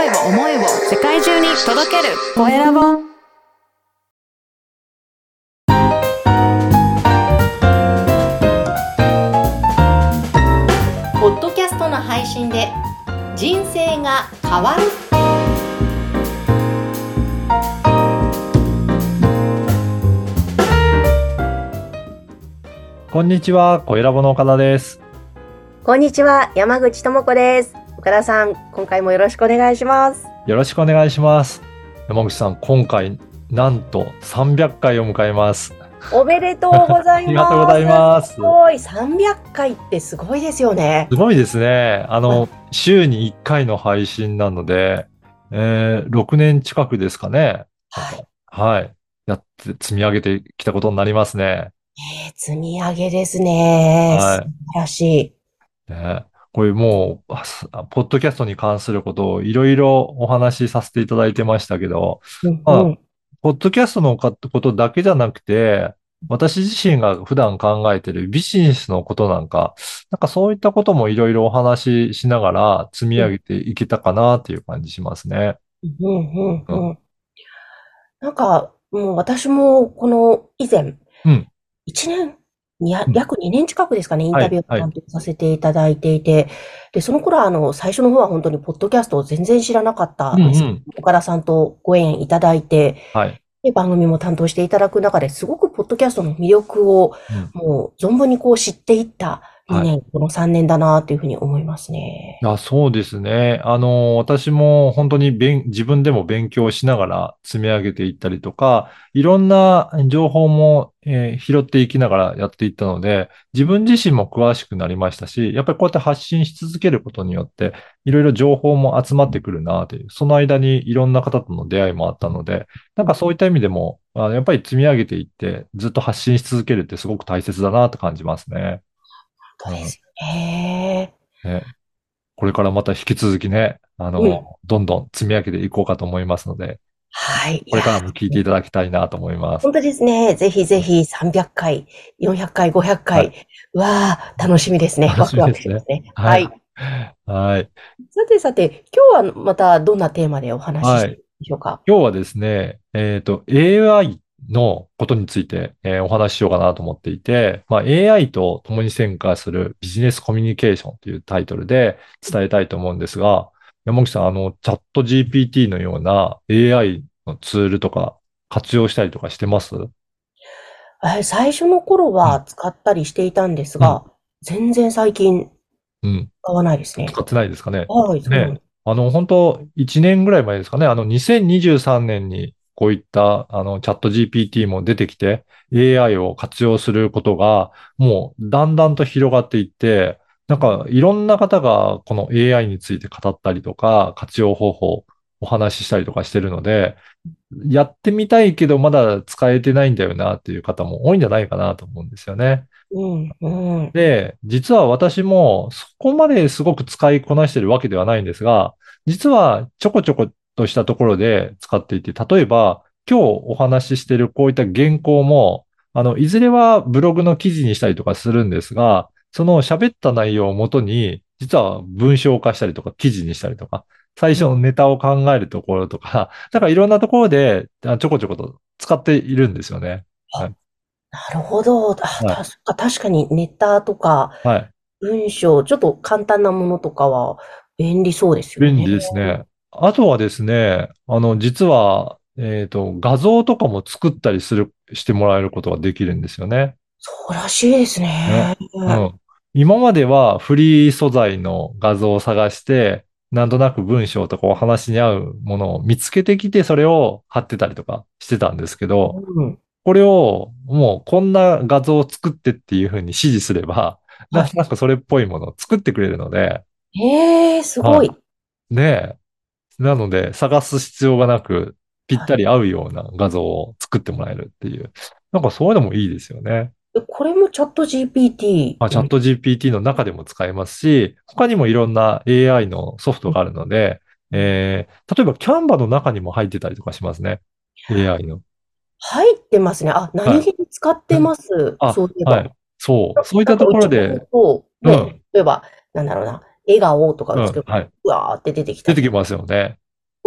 を思いを世界中に届けるコエラボ。ポッドキャストの配信で人生が変わる。 こんにちは、コエラボの岡田です。 こんにちは、山口智子です。岡田さん、今回もよろしくお願いします。 よろしくお願いします。山口さん、今回なんと300回を迎えます。 おめでとうございます。ありがとうございます。 すごい、300回ってすごいですよね。 すごいですね。週に1回の配信なので、6年近くですかね。はい。やって積み上げてきたことになりますね。 積み上げですね。 はい。 素晴らしい。 ね、これもう、ポッドキャストに関することをいろいろお話しさせていただいてましたけど、ポッドキャストのことだけじゃなくて、私自身が普段考えているビジネスのことなんかそういったこともいろいろお話ししながら積み上げていけたかなっていう感じしますね。 なんか、もう私もこの以前、1年、約2年近くですかね、インタビューを担当させていただいていて、で、その頃は最初の方は本当にポッドキャストを全然知らなかったんです。岡田さんとご縁いただいて、で、番組も担当していただく中ですごくポッドキャストの魅力をもう存分に知っていった2年、この3年だなというふうに思いますね。 そうですね。私も本当に自分でも勉強しながら積み上げていったりとか、いろんな情報も、拾っていきながらやっていったので、自分自身も詳しくなりましたし、やっぱりこうやって発信し続けることによって、いろいろ情報も集まってくるなという、その間にいろんな方との出会いもあったので、そういった意味でも、やっぱり積み上げていって、ずっと発信し続けるってすごく大切だなと感じますね。 そうですね。 これからまた引き続きね、どんどん積み上げていこうかと思いますので、これからも聞いていただきたいなと思います。 本当ですね。ぜひぜひ300回、400回、500回。楽しみですね。ワクワクしますね。はい。さて、今日はまたどんなテーマでお話ししているでしょうか。 今日はですね、AI のことについて、お話ししようかなと思っていて、AI と共に進化するビジネスコミュニケーションというタイトルで伝えたいと思うんですが、山口さん、チャット GPT のような AI のツールとか活用したりとかしてます？ 最初の頃は使ったりしていたんですが、全然最近使わないですね。 使ってないですかね。 ね。 本当1年ぐらい前ですかね。2023年にこういったチャット GPT も出てきて AI を活用することがもうだんだんと広がっていって、いろんな方がこの AI について語ったりとか活用方法をお話ししたりとかしてるので、やってみたいけどまだ使えてないんだよなっていう方も多いんじゃないかなと思うんですよね。で、実は私もそこまですごく使いこなしてるわけではないんですが、実はちょこちょことしたところで使っていて、例えば今日お話ししているこういった原稿も、いずれはブログの記事にしたりとかするんですが、その喋った内容をもとに、実は文章化したりとか記事にしたりとか、最初のネタを考えるところとか、いろんなところでちょこちょこと使っているんですよね。 なるほど。確かにネタとか、文章、ちょっと簡単なものとかは便利そうですよね。 便利ですね。あとはですね、実は、画像とかも作ったりしてもらえることができるんですよね。 そうらしいですね。 今まではフリー素材の画像を探して、なんとなく文章とかお話に合うものを見つけてきて、それを貼ってたりとかしてたんですけど、これをもうこんな画像を作ってっていうふうに指示すれば、なんかそれっぽいものを作ってくれるので。 すごい。 ねえ。なので、探す必要がなく、ぴったり合うような画像を作ってもらえるっていう。そういうのもいいですよね。 これもチャット GPT？ チャット GPT の中でも使えますし、他にもいろんな AI のソフトがあるので、例えばキャンバの中にも入ってたりとかしますね。AI の。 入ってますね。何気に使ってます。そういえば。 そういったところで。 例えば、なんだろうな、笑顔とか打つと、うわーって出てきたり。 出てきますよね。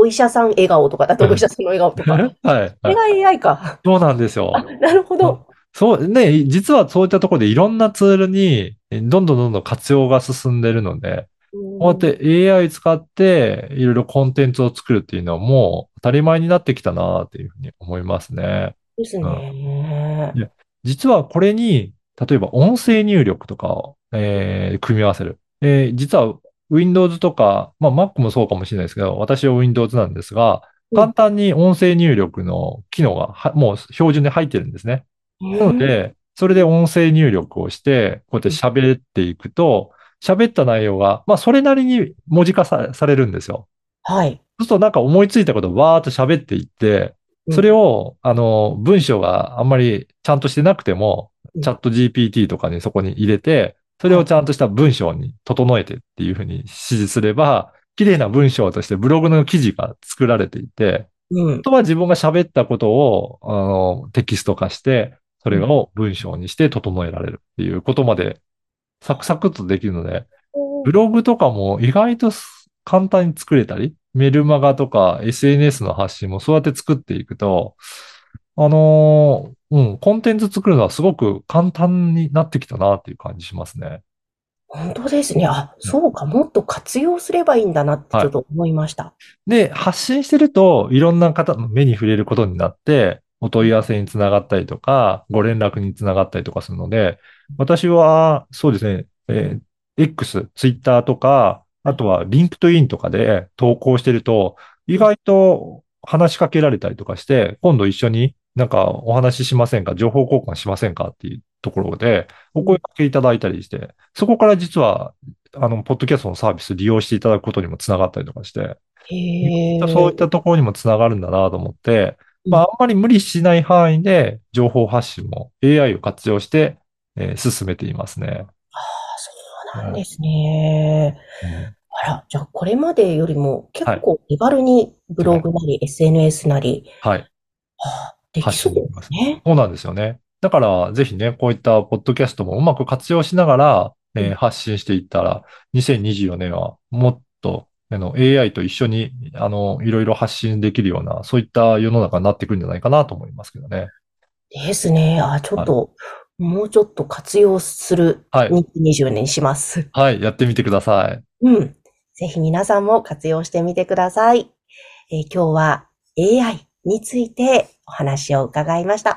お医者さん笑顔とかだとお医者さんの笑顔とか。 はい。 それが AI か。 そうなんですよ。 なるほど。 そうね、実はそういったところでいろんなツールにどんどん活用が進んでるので、こうやって AI 使っていろいろコンテンツを作るっていうのはもう当たり前になってきたなっていうふうに思いますね。 ですうん。 ね。 で実はこれに、例えば音声入力とかを、組み合わせる。実は Windows とか、まあ Mac もそうかもしれないですけど、私は Windows なんですが、簡単に音声入力の機能がもう標準で入ってるんですね。なので、それで音声入力をして、こうやって喋っていくと、喋った内容が、まあそれなりに文字化されるんですよ。 はい。 そうするとなんか思いついたことをわーっと喋っていって、それを、文章があんまりちゃんとしてなくても、チャット GPT とかにそこに入れて、それをちゃんとした文章に整えてっていうふうに指示すれば、綺麗な文章としてブログの記事が作られていて、あとは自分が喋ったことを、テキスト化して、それを文章にして整えられるっていうことまでサクサクっとできるので、ブログとかも意外と簡単に作れたり、メルマガとか SNS の発信もそうやって作っていくと、コンテンツ作るのはすごく簡単になってきたなっていう感じしますね。 本当ですね。そうか。もっと活用すればいいんだなってちょっと思いました。 で、発信してると、いろんな方の目に触れることになって、お問い合わせにつながったりとか、ご連絡につながったりとかするので、私は、そうですね、X、Twitter とか、あとは LinkedIn とかで投稿してると、意外と話しかけられたりとかして、今度一緒になんかお話ししませんか、情報交換しませんかっていうところで、お声掛けいただいたりして、そこから実は、ポッドキャストのサービス利用していただくことにもつながったりとかして、そういったところにもつながるんだなと思って、まあ、あんまり無理しない範囲で情報発信も AI を活用して、進めていますね。 そうなんですね。じゃあこれまでよりも結構手軽にブログなり SNS なり、できそうですね。 そうなんですよね。だから、ぜひね、こういったポッドキャストもうまく活用しながら、発信していったら、2024年はもっとAI と一緒に、いろいろ発信できるような、そういった世の中になってくるんじゃないかなと思いますけどね。 ですね。ちょっと、もうちょっと活用する2020年にします。 はい、やってみてください。 ぜひ皆さんも活用してみてください。今日は AI についてお話を伺いました。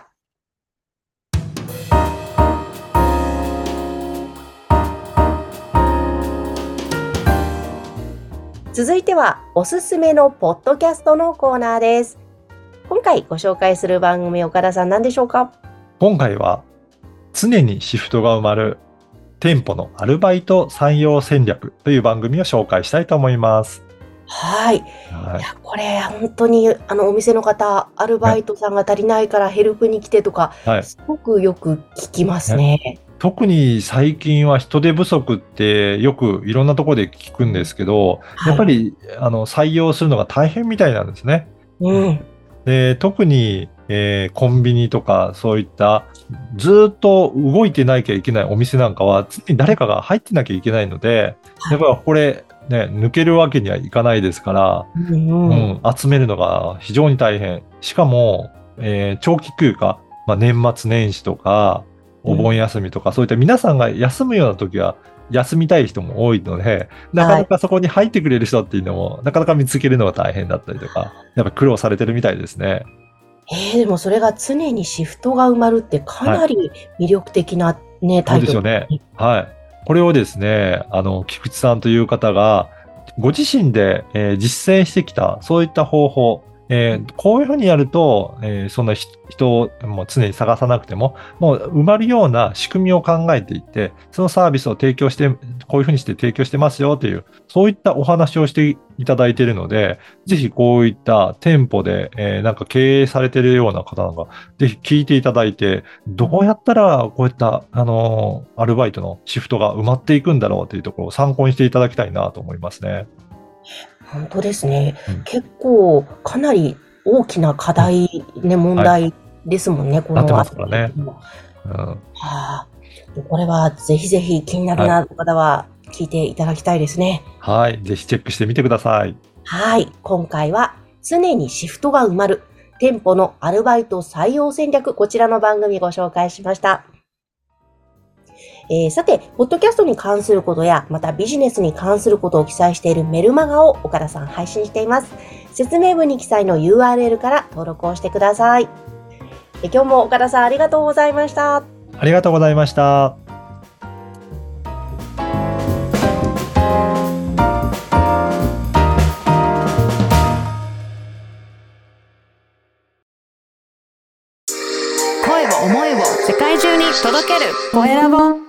続いてはおすすめのポッドキャストのコーナーです。今回ご紹介する番組、岡田さん何でしょうか？ 今回は常にシフトが埋まる店舗のアルバイト採用戦略という番組を紹介したいと思います。 はい。いや、これ本当にお店の方、アルバイトさんが足りないからヘルプに来てとか、すごくよく聞きますね。 特に最近は人手不足ってよくいろんなところで聞くんですけど、やっぱり採用するのが大変みたいなんですね。で、特に、コンビニとかそういったずっと動いてなきゃいけないお店なんかは常に誰かが入ってなきゃいけないので、やっぱりこれね、抜けるわけにはいかないですから、集めるのが非常に大変。しかも、長期休暇、年末年始とか、お盆休みとか、そういった皆さんが休むような時は、休みたい人も多いので、なかなかそこに入ってくれる人っていうのも、なかなか見つけるのが大変だったりとか、やっぱ苦労されてるみたいですね。 でもそれが常にシフトが埋まるってかなり魅力的なね、タイトル。 そうですよね。はい。これをですね、菊池さんという方が、ご自身で、実践してきた、そういった方法、こういうふうにやると、そんな人をもう常に探さなくても、もう埋まるような仕組みを考えていって、そのサービスを提供して、こういうふうにして提供してますよという、そういったお話をしていただいているので、ぜひこういった店舗で、なんか経営されているような方なんか、ぜひ聞いていただいて、どうやったらこういった、アルバイトのシフトが埋まっていくんだろうというところを参考にしていただきたいなと思いますね。 本当ですね。結構、かなり大きな課題、問題ですもんね、このなってますからね。 これはぜひぜひ気になるな方は聞いていただきたいですね。 はい。ぜひチェックしてみてください。 はい。今回は常にシフトが埋まる。店舗のアルバイト採用戦略、こちらの番組ご紹介しました。さて、ポッドキャストに関することや、またビジネスに関することを記載しているメルマガを岡田さん配信しています。説明文に記載の URL から登録をしてください。今日も岡田さんありがとうございました。 ありがとうございました。 声を思いを世界中に届けるコエラボ。